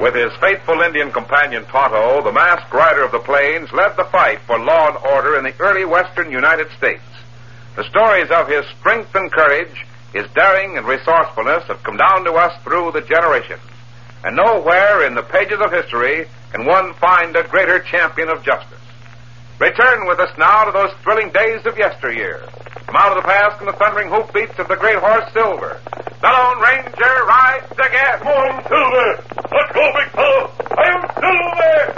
With his faithful Indian companion Tonto, the masked rider of the plains led the fight for law and order in the early western United States. The stories of his strength and courage, his daring and resourcefulness have come down to us through the generations. And nowhere in the pages of history can one find a greater champion of justice. Return with us now to those thrilling days of yesteryear. From out of the past and the thundering hoofbeats of the great horse Silver. The Lone Ranger rides again. Come on, Silver! Let's go, big fellow! I am Silver!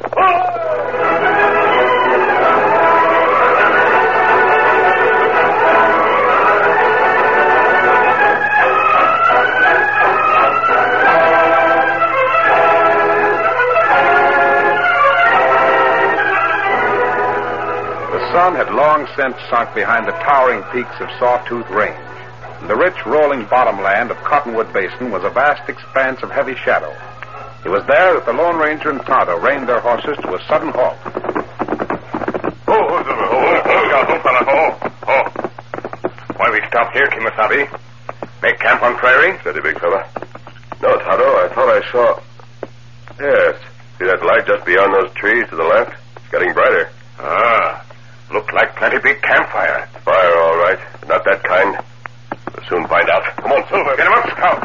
The sun had long since sunk behind the towering peaks of Sawtooth Range. The rich rolling bottomland of Cottonwood Basin was a vast expanse of heavy shadow. It was there that the Lone Ranger and Tonto reined their horses to a sudden halt. Why we stop here, Kimasabi? Make camp on prairie? Steady, big fella. No, Tonto, I thought I saw... Yes. See that light just beyond those trees to the left? It's getting brighter. Ah. Look like plenty big campfire. Fire, all right. But not that kind. We'll soon find out. Come on, Silver. Get him up, Scout.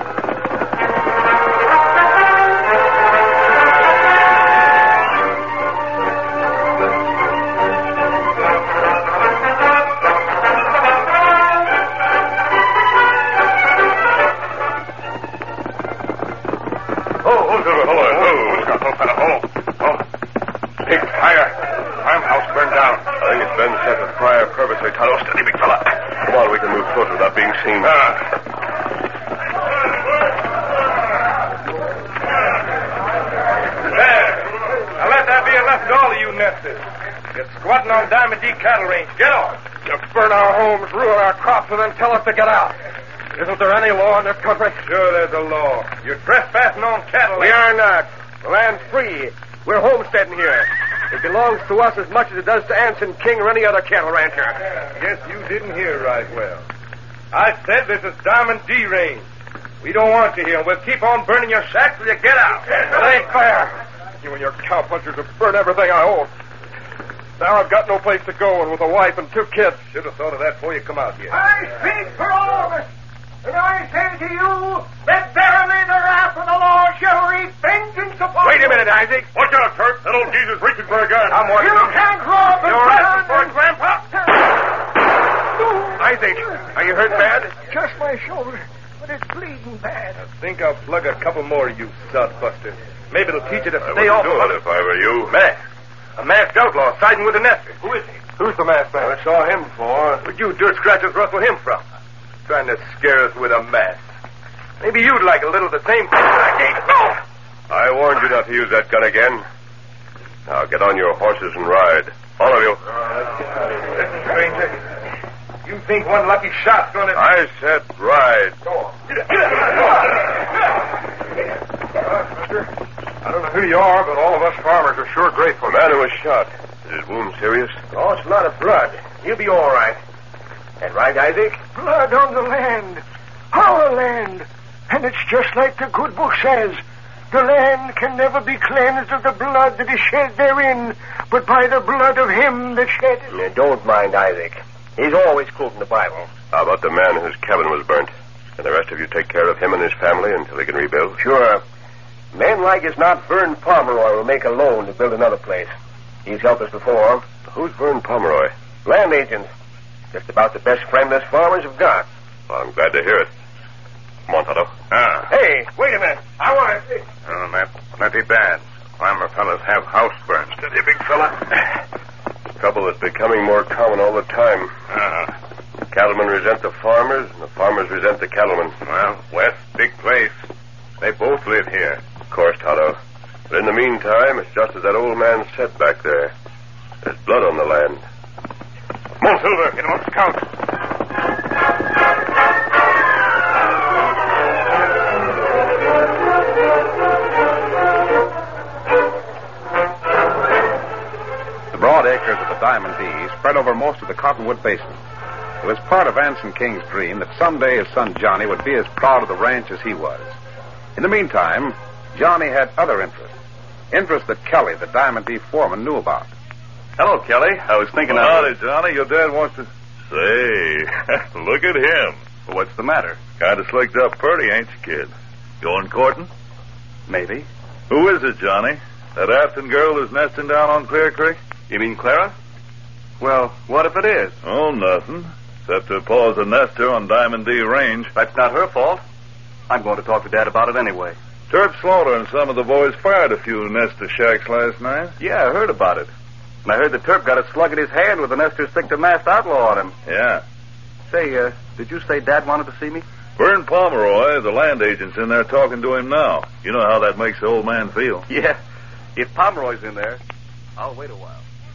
Oh, Silver. Oh, Scout. Oh. Big fire. Farmhouse burned down. I think it's been set to fire purposely, Tonto. Steady, big fella. Come on, we can move closer without being seen. There. Now let that be enough to all of you nesters. You're squatting on Diamond D cattle range. Get off. You burn our homes, ruin our crops, and then tell us to get out. Isn't there any law in this country? Sure, there's a law. You're trespassing on cattle. We are not. The land's free. We're homesteading here. It belongs to us as much as it does to Anson King or any other cattle rancher. Guess you didn't hear right well. I said this is Diamond D range. We don't want you here. We'll keep on burning your shacks till you get out. It ain't fair. You and your cowpunchers have burned everything I own. Now I've got no place to go, and with a wife and 2 kids. Should have thought of that before you come out here. I speak for all of us. And I say to you that verily the wrath of the Lord shall wreak vengeance upon Wait a you. minute, Isaac. Watch out, Turk. That old geezer's reaching for a gun. I'm watching You him. can't rob and You're burn asking for it, and- Grandpa. Isaac, are you hurt bad? Just my shoulder, but it's bleeding bad. I think I'll plug a couple more of you sodbusters. Maybe it'll teach you to I stay wouldn't off do of it if I were you. A masked outlaw siding with the nesters. Who is he? Who's the masked man? I saw him before. Where'd you dirt scratchers rustle him from? Trying to scare us with a mask. Maybe you'd like a little of the same thing. No! I warned you not to use that gun again. Now get on your horses and ride. All of you. Listen, stranger. You think one lucky shot's gonna... I said ride. I don't know who you are, but all of us farmers are sure grateful. The man who was shot. Is his wound serious? Lost a lot of blood. He'll be all right. That right, Isaac? Blood on the land. Our land. And it's just like the good book says. The land can never be cleansed of the blood that is shed therein, but by the blood of him that shed it. Don't mind Isaac. He's always quoting the Bible. How about the man whose cabin was burnt? Can the rest of you take care of him and his family until he can rebuild? Sure. Men like as not, Vern Pomeroy will make a loan to build another place. He's helped us before. Who's Vern Pomeroy? Land agents. Just about the best friend us farmers have got. Well, I'm glad to hear it. Come on, Tonto. Hey, wait a minute. I want to see. Oh, that's plenty bad. Farmer fellas have house burns. Steady, big fella. Trouble is becoming more common all the time. Cattlemen resent the farmers, and the farmers resent the cattlemen. Well, West, big place. They both live here. Of course, Tonto. But in the meantime, it's just as that old man said back there. There's blood on the land. Come on, Silver. Get him up, Scout. The broad acres of the Diamond D spread over most of the Cottonwood Basin. It was part of Anson King's dream that someday his son Johnny would be as proud of the ranch as he was. In the meantime, Johnny had other interests. Interest that Kelly, the Diamond D foreman, knew about. Hello, Kelly. I was thinking Howdy, Johnny. Your dad wants to... Say, look at him. Well, what's the matter? Kind of slicked up pretty, ain't you, kid? Going courting? Maybe. Who is it, Johnny? That Afton girl who's nesting down on Clear Creek? You mean Clara? Well, what if it is? Oh, nothing. Except her pa's a nester on Diamond D Range. That's not her fault. I'm going to talk to Dad about it anyway. Terp Slaughter and some of the boys fired a few nester shacks last night. Yeah, I heard about it. And I heard that Terp got a slug in his hand with the nester stick to masked outlaw on him. Yeah. Say, did you say Dad wanted to see me? Vern Pomeroy, the land agent's in there talking to him now. You know how that makes the old man feel. Yeah. If Pomeroy's in there, I'll wait a while.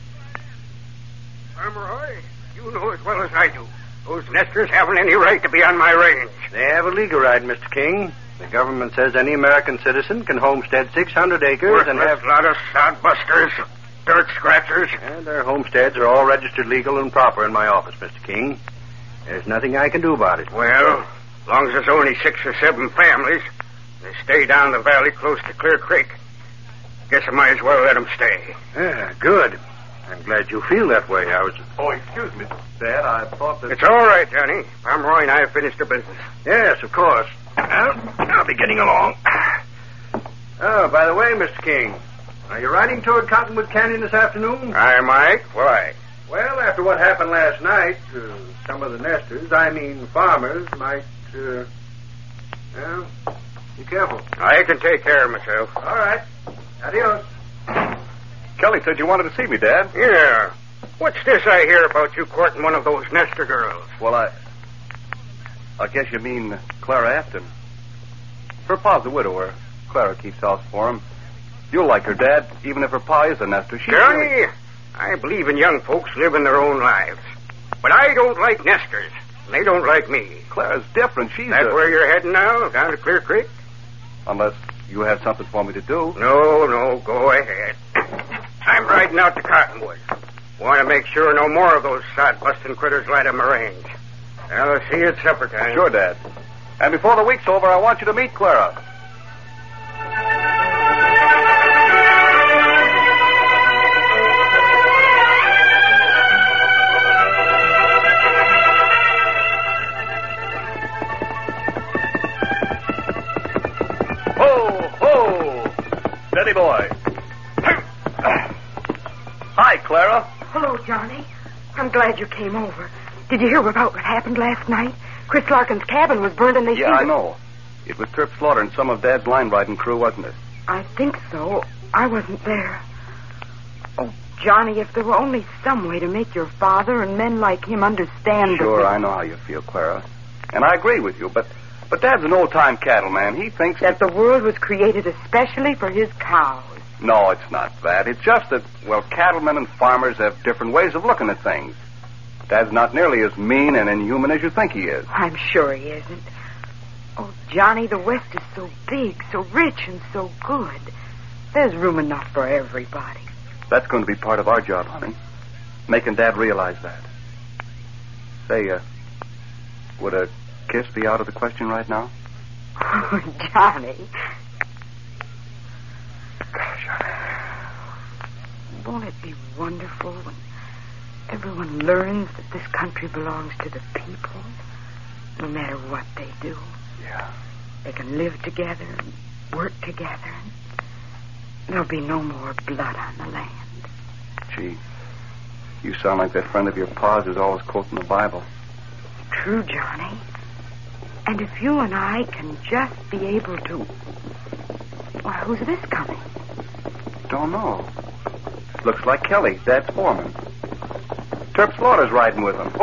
Pomeroy, you know as well as I do. Those nesters haven't any right to be on my range. They have a legal right, Mr. King. The government says any American citizen can homestead 600 acres and have... a lot of sodbusters, dirt scratchers. And their homesteads are all registered legal and proper in my office, Mr. King. There's nothing I can do about it. Well, as long as there's only 6 or 7 families, they stay down the valley close to Clear Creek. Guess I might as well let them stay. Yeah, good. I'm glad you feel that way. I was... Oh, excuse me, Dad. I thought that... It's all right, Johnny. Pomeroy and I have finished the business. Yes, of course. Well, I'll be getting along. Oh, by the way, Mr. King, are you riding toward Cottonwood Canyon this afternoon? Hi, Mike. Why? Well, after what happened last night, some of the nesters, farmers, might, well, be careful. I can take care of myself. All right. Adios. Kelly said you wanted to see me, Dad. Yeah. What's this I hear about you courting one of those nester girls? Well, I guess you mean Clara Afton. Her pa's a widower. Clara keeps house for him. You'll like her, Dad, even if her pa is a nester. Johnny, I believe in young folks living their own lives. But I don't like nesters. And they don't like me. Clara's different. She's That's where you're heading now, down to Clear Creek? Unless you have something for me to do. No, go ahead. I'm riding out to Cottonwood. Want to make sure no more of those sod-busting critters light up my range. I'll see you at supper time. Sure, Dad. And before the week's over, I want you to meet Clara. Ho, ho! Steady, boy. Hi, Clara. Hello, Johnny. I'm glad you came over. Did you hear about what happened last night? Chris Larkin's cabin was burned and they... Yeah, I know. It was Terp Slaughter and some of Dad's line-riding crew, wasn't it? I think so. I wasn't there. Oh, Johnny, if there were only some way to make your father and men like him understand... Sure, I know how you feel, Clara. And I agree with you, but Dad's an old-time cattleman. He thinks... That the world was created especially for his cows. No, it's not that. It's just that, well, cattlemen and farmers have different ways of looking at things. Dad's not nearly as mean and inhuman as you think he is. I'm sure he isn't. Oh, Johnny, the West is so big, so rich, and so good. There's room enough for everybody. That's going to be part of our job, honey. Making Dad realize that. Say, would a kiss be out of the question right now? Oh, Johnny. Gosh, Won't it be wonderful when everyone learns that this country belongs to the people, no matter what they do? Yeah. They can live together and work together. There'll be no more blood on the land. Gee, you sound like that friend of your pa's who's always quoting the Bible. True, Johnny. And if you and I can just be able to... Why, who's this coming? Don't know. Looks like Kelly, Dad's foreman. Terp Slaughter's riding with him.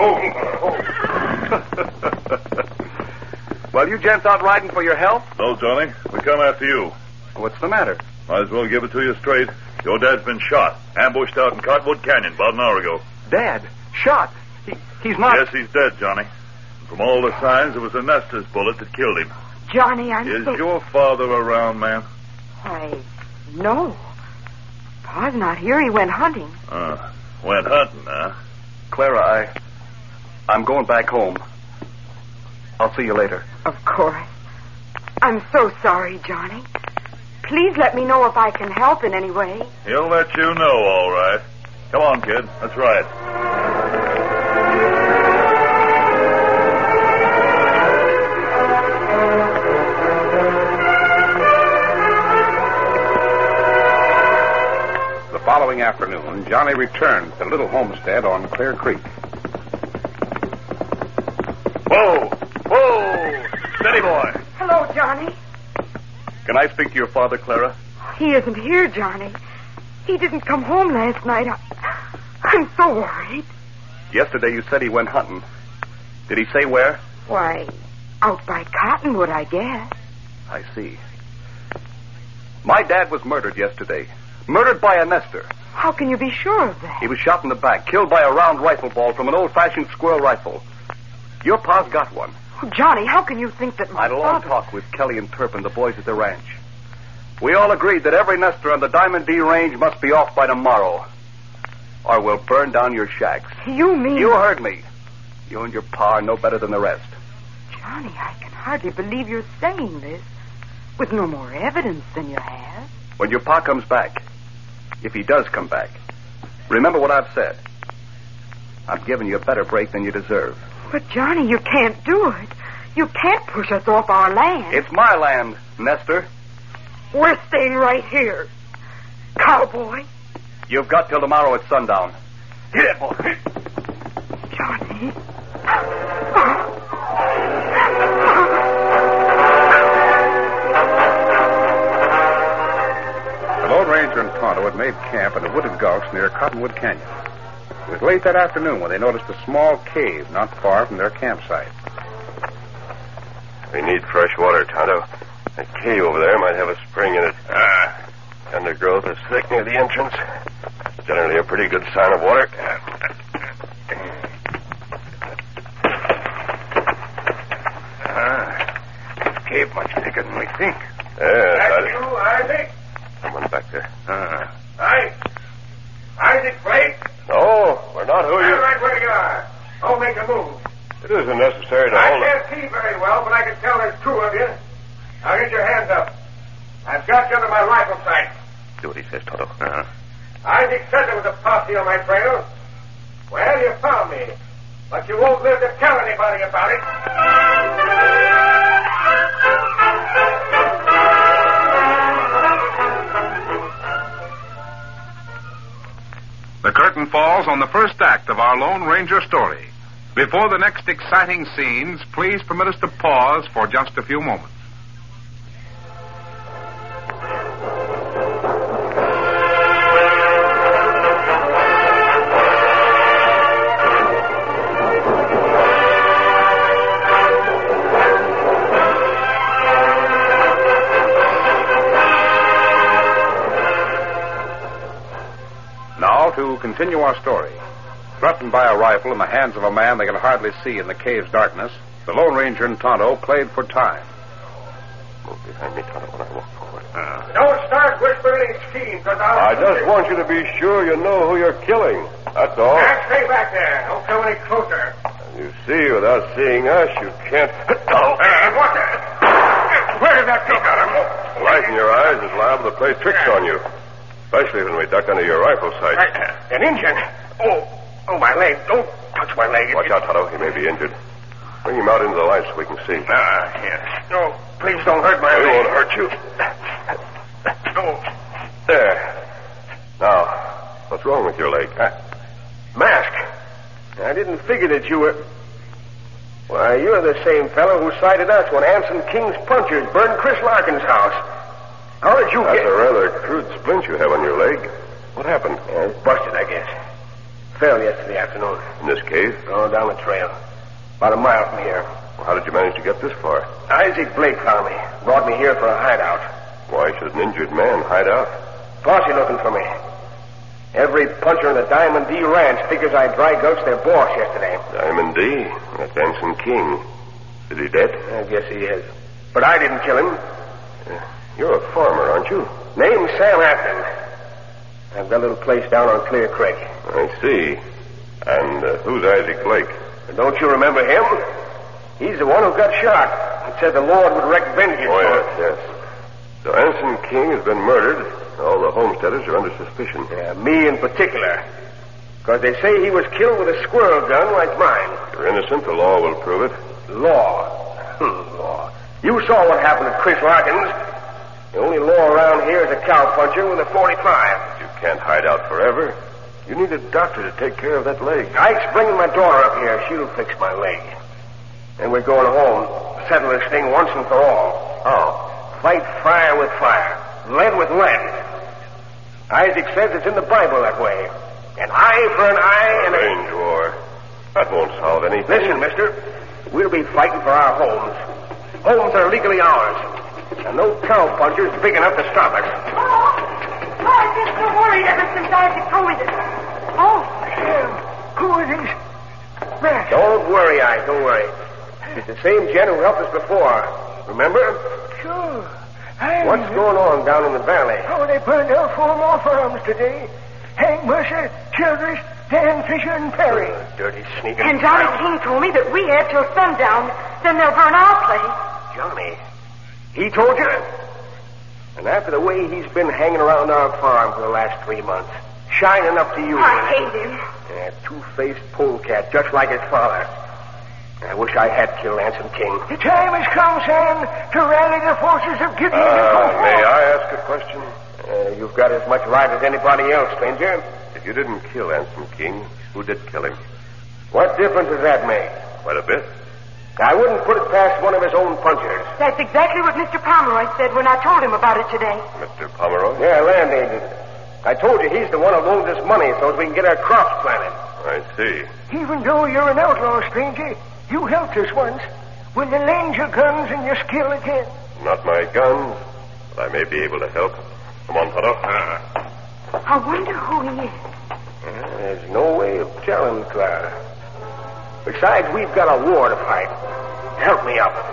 Well, you gents out riding for your health? No, Johnny. We come after you. What's the matter? Might as well give it to you straight. Your dad's been shot. Ambushed out in Cottonwood Canyon about an hour ago. Dad? Shot? He's not... Yes, he's dead, Johnny. And from all the signs, it was a nester's bullet that killed him. Johnny, Is your father around, ma'am? No. Pa's not here. He went hunting. Went hunting, huh? Clara, I'm going back home. I'll see you later. Of course. I'm so sorry, Johnny. Please let me know if I can help in any way. He'll let you know, all right. Come on, kid. Let's ride. The following afternoon, Johnny returned to the little homestead on Clear Creek. Whoa! Whoa! Steady, boy. Hello, Johnny. Can I speak to your father, Clara? He isn't here, Johnny. He didn't come home last night. I'm so worried. Yesterday you said he went hunting. Did he say where? Why, out by Cottonwood, I guess. I see. My dad was murdered yesterday. Murdered by a nester. How can you be sure of that? He was shot in the back, killed by a round rifle ball from an old-fashioned squirrel rifle. Your pa's got one. Oh, Johnny, how can you think that I had a long talk with Kelly and Turpin, the boys at the ranch. We all agreed that every nester on the Diamond D range must be off by tomorrow, or we'll burn down your shacks. You mean... You heard me. You and your pa are no better than the rest. Johnny, I can hardly believe you're saying this with no more evidence than you have. When your pa comes back, if he does come back, remember what I've said. I'm giving you a better break than you deserve. But, Johnny, you can't do it. You can't push us off our land. It's my land, Nestor. We're staying right here. Cowboy. You've got till tomorrow at sundown. Get it, boy. Johnny. The Lone Ranger and Tonto had made camp in the wooded gulch near Cottonwood Canyon. It was late that afternoon when they noticed a small cave not far from their campsite. We need fresh water, Tonto. That cave over there might have a spring in it. Undergrowth is thick near the entrance. Generally a pretty good sign of water. This cave much bigger than we think. That's you, Isaac? someone back there. Isaac Blake? No, we're not who you... right where you are. Don't make a move. It isn't necessary to I hold can't see very well, but I can tell there's two of you. Now get your hands up. I've got you under my rifle sight. Do what he says, Tonto. Isaac said there was a posse on my trail. Well, you found me. But you won't live to tell anybody about it. The curtain falls on the first act of our Lone Ranger story. Before the next exciting scenes, please permit us to pause for just a few moments. Now, to continue our story. Threatened by a rifle in the hands of a man they could hardly see in the cave's darkness, the Lone Ranger and Tonto played for time. Move behind me, Tonto, when I walk forward. Don't start whispering any scheme, because I just want you to be sure you know who you're killing. That's all. Now, stay back there. Don't come any closer. You see, without seeing us, you can't... What the... Where did that come from? The light in your eyes is liable to play tricks on you. Especially when we duck under your rifle sight. An Indian? Oh, my leg. Don't touch my leg. Watch out, Tonto. He may be injured. Bring him out into the light so we can see. Yes. No, please don't hurt my leg. We won't hurt you. No. There. Now, what's wrong with your leg? Mask. I didn't figure that you were... Why, you're the same fellow who sighted us when Anson King's punchers burned Chris Larkin's house. How did you That's get... a rather crude splint you have on your leg. What happened? It's busted, I guess. Fell yesterday afternoon. In this cave? Oh, down the trail. About a mile from here. Well, how did you manage to get this far? Isaac Blake found me. Brought me here for a hideout. Why should an injured man hide out? Posse looking for me. Every puncher in the Diamond D Ranch figures I dry gulched their boss yesterday. Diamond D. That's Anson King. Is he dead? I guess he is. But I didn't kill him. You're a farmer, aren't you? Name's Sam Afton. I've got a little place down on Clear Creek. I see. And who's Isaac Blake? Don't you remember him? He's the one who got shot and said the Lord would wreak vengeance. Oh, yes. So Anson King has been murdered. All the homesteaders are under suspicion. Yeah, me in particular. Because they say he was killed with a squirrel gun like mine. You're innocent. The law will prove it. Law. Law. You saw what happened to Chris Larkins. The only law around here is a cowpuncher with a .45. You can't hide out forever. You need a doctor to take care of that leg. Ike's bringing my daughter up here. She'll fix my leg. Then we're going home. Settle this thing once and for all. How? Fight fire with fire. Lead with lead. Isaac says it's in the Bible that way. An eye for an eye and Range war. That won't solve anything. Listen, mister. We'll be fighting for our homes. Homes are legally ours. And no cowpuncher's big enough to stop us. Oh, I've been so worried ever since Isaac told me this. Oh. Who are these? Matt. Don't worry, Ike. Don't worry. It's the same gent who helped us before. Remember? Sure. What's going on down in the valley? Oh, they burned out 4 more farms today. Hank Mercer, Childress, Dan Fisher, and Perry. Dirty sneaking. And Johnny King told me that we had till sundown, then they'll burn our place. Johnny? He told you? And after the way he's been hanging around our farm for the last 3 months, shining up to you. I hate him. Yeah, two-faced polecat, just like his father. I wish I had killed Anson King. The time has come, Sam, to rally the forces of Gideon and go May forth. I ask a question? You've got as much right as anybody else, stranger. If you didn't kill Anson King, who did kill him? What difference does that make? Quite a bit. I wouldn't put it past one of his own punchers. That's exactly what Mr. Pomeroy said when I told him about it today. Mr. Pomeroy? Yeah, land agent. I told you he's the one who loans us money so as we can get our crops planted. I see. Even though you're an outlaw, stranger, you helped us once. Will you lend your guns and your skill again? Not my guns, but I may be able to help. Come on, Tonto. I wonder who he is. There's no way of telling, Clara. Besides, we've got a war to fight. Help me up.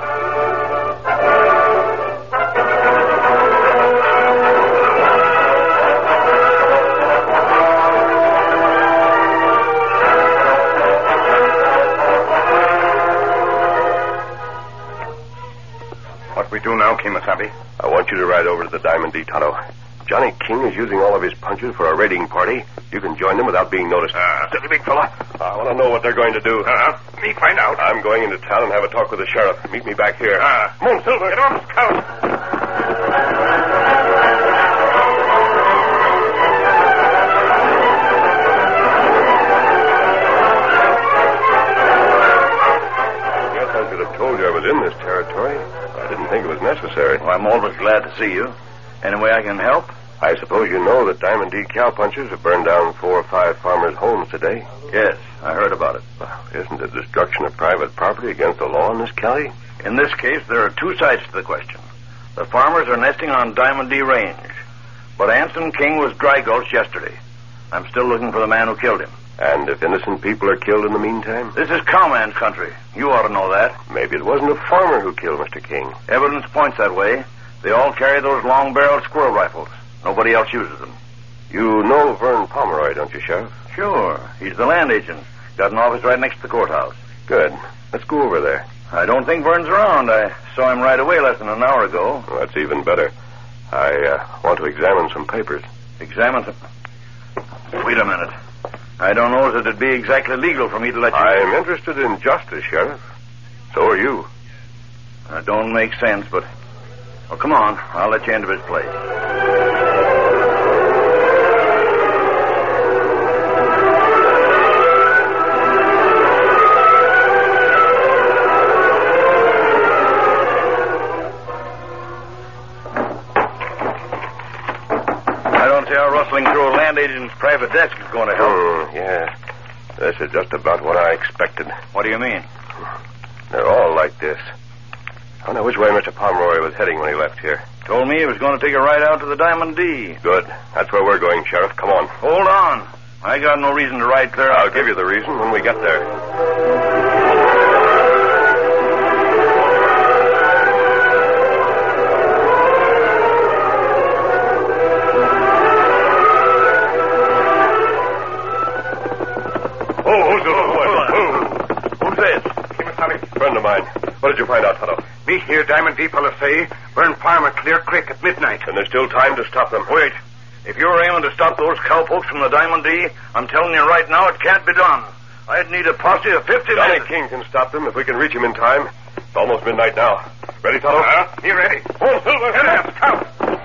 What we do now, Kemosabe? I want you to ride over to the Diamond D, Tonto. Johnny King is using all of his punches for a raiding party. You can join them without being noticed. Steady, big fella. I want to know what they're going to do. Me find out. I'm going into town and have a talk with the sheriff. Meet me back here. Come on, Silver. Get on, Scout. Guess I should have told you I was in this territory. I didn't think it was necessary. Well, I'm always glad to see you. Any way I can help? I suppose you know that Diamond D cowpunchers have burned down 4 or 5 farmers' homes today. Yes, I heard about it. Well, isn't the destruction of private property against the law in this county? In this case, there are 2 sides to the question. The farmers are nesting on Diamond D Range. But Anson King was dry gulched yesterday. I'm still looking for the man who killed him. And if innocent people are killed in the meantime? This is cowman's country. You ought to know that. Maybe it wasn't a farmer who killed Mr. King. Evidence points that way. They all carry those long-barreled squirrel rifles. Nobody else uses them. You know Vern Pomeroy, don't you, Sheriff? Sure. He's the land agent. Got an office right next to the courthouse. Good. Let's go over there. I don't think Vern's around. I saw him right away less than an hour ago. Well, that's even better. I want to examine some papers. Examine them. Wait a minute. I don't know if it'd be exactly legal for me to let you... I'm interested in justice, Sheriff. So are you. That don't make sense, but... Well, come on. I'll let you into his place. I don't see how rustling through a land agent's private desk is going to help. Yeah. This is just about what I expected. What do you mean? They're all like this. I don't know which way Mr. Pomeroy was heading when he left here. Told me he was going to take a ride out to the Diamond D. Good. That's where we're going, Sheriff. Come on. Hold on. I got no reason to ride clear out. I'll give you the reason when we get there. Who's this? Friend of mine. What did you find out, Tonto? Me here hear Diamond D fellas say Vern Farmer clear creek at midnight. And there's still time to stop them. Wait. If you're aiming to stop those cowpokes from the Diamond D, I'm telling you right now it can't be done. I'd need a posse of 50 Johnny men. King can stop them if we can reach him in time. It's almost midnight now. Ready, Tonto? You ready? Oh, Silver! Get up, come.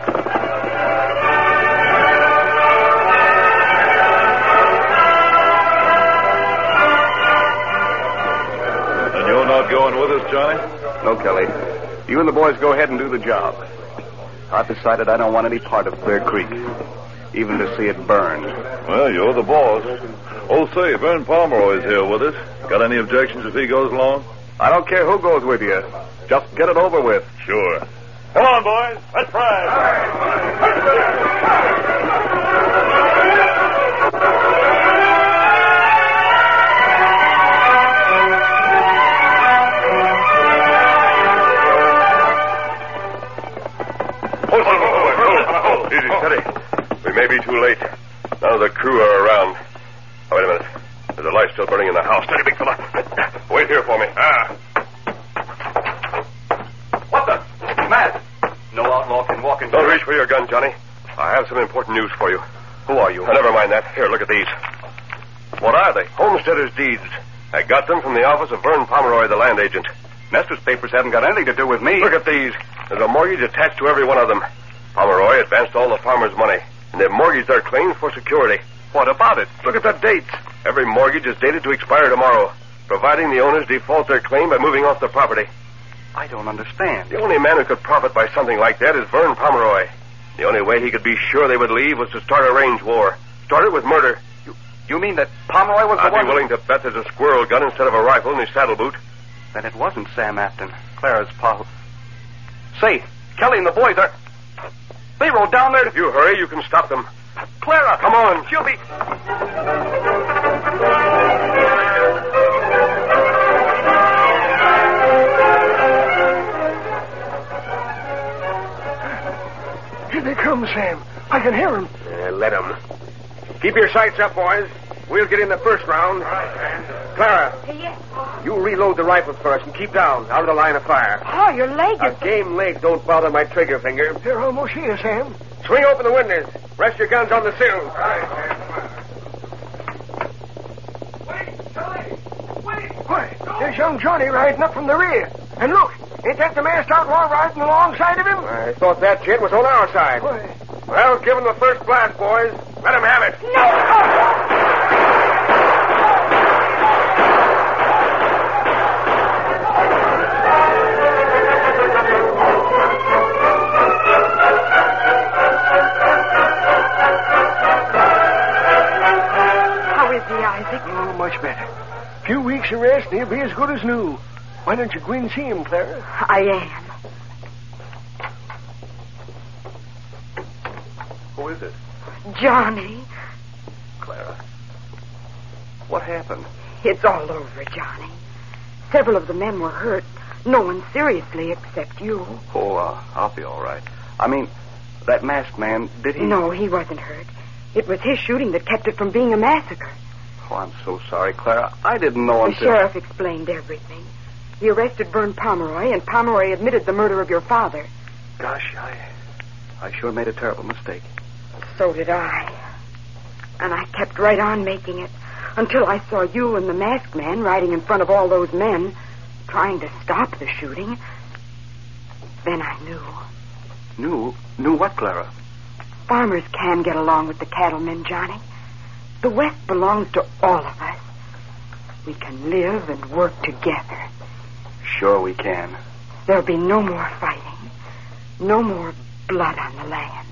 And you're not going with us, Johnny? No, Kelly. You and the boys go ahead and do the job. I've decided I don't want any part of Clear Creek, even to see it burn. Well, you're the boss. Oh, say, Vern Pomeroy's here with us. Got any objections if he goes along? I don't care who goes with you. Just get it over with. Sure. Come on, boys. Let's ride. Easy, steady. We may be too late. None of the crew are around. Oh, wait a minute. There's a light still burning in the house. Steady, big fella. Wait here for me. What the? Matt! No outlaw can walk in. Don't reach for your gun, Johnny. I have some important news for you. Who are you? Now, never mind that. Here, look at these. What are they? Homesteader's deeds. I got them from the office of Vern Pomeroy, the land agent. Nestor's papers haven't got anything to do with me. Look at these. There's a mortgage attached to every one of them. Pomeroy advanced all the farmers' money, and they've mortgaged their claims for security. What about it? Look at the dates. Every mortgage is dated to expire tomorrow, providing the owners default their claim by moving off the property. I don't understand. The only man who could profit by something like that is Vern Pomeroy. The only way he could be sure they would leave was to start a range war. Start it with murder. You mean that Pomeroy was the one? I'd be willing to bet there's a squirrel gun instead of a rifle in his saddle boot. Then it wasn't Sam Afton, Clara's pa. Say, Kelly and the boys are... They rode down there to... If you hurry, you can stop them. Clara! Come on. She'll be... Here they come, Sam. I can hear them. Let them. Keep your sights up, boys. We'll get in the first round. Clara. Yes. You reload the rifles first and keep down, out of the line of fire. Oh, your leg A is... game leg don't bother my trigger finger. They're almost here, Sam. Swing open the windows. Rest your guns on the sill. Why, there's young Johnny riding up from the rear. And look, ain't that the masked outlaw riding alongside of him? I thought that gent was on our side. Why? Well, give him the first blast, boys. Let him have it. How is he, Isaac? Oh, much better. Few weeks of rest, and he'll be as good as new. Why don't you go and see him, Clara? I am. Who is it? Johnny. Clara. What happened? It's all over, Johnny. Several of the men were hurt. No one seriously except you. Oh, I'll be all right. I mean, that masked man, did he... No, he wasn't hurt. It was his shooting that kept it from being a massacre. Oh, I'm so sorry, Clara. I didn't know The until... sheriff explained everything. He arrested Vern Pomeroy, and Pomeroy admitted the murder of your father. Gosh, I sure made a terrible mistake. So did I. And I kept right on making it until I saw you and the masked man riding in front of all those men, trying to stop the shooting. Then I knew. Knew what, Clara? Farmers can get along with the cattlemen, Johnny. The West belongs to all of us. We can live and work together. Sure we can. There'll be no more fighting. No more blood on the land.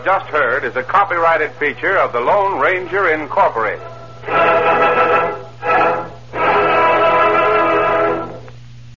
have just heard is a copyrighted feature of the Lone Ranger Incorporated.